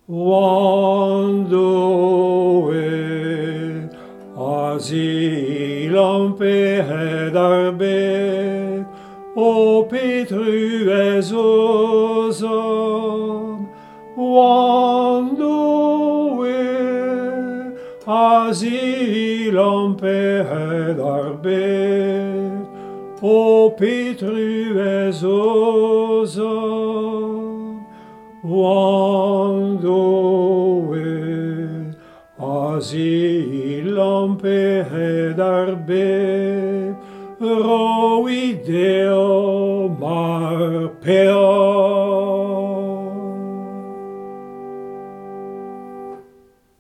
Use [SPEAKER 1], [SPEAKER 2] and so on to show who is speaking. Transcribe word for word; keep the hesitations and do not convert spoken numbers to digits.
[SPEAKER 1] Quando e asilam pehed arbet, o petruezosum, quando e asilam pehed arbet, o petruezosum, quando e asilam pehed arbet, roi Deo mar peo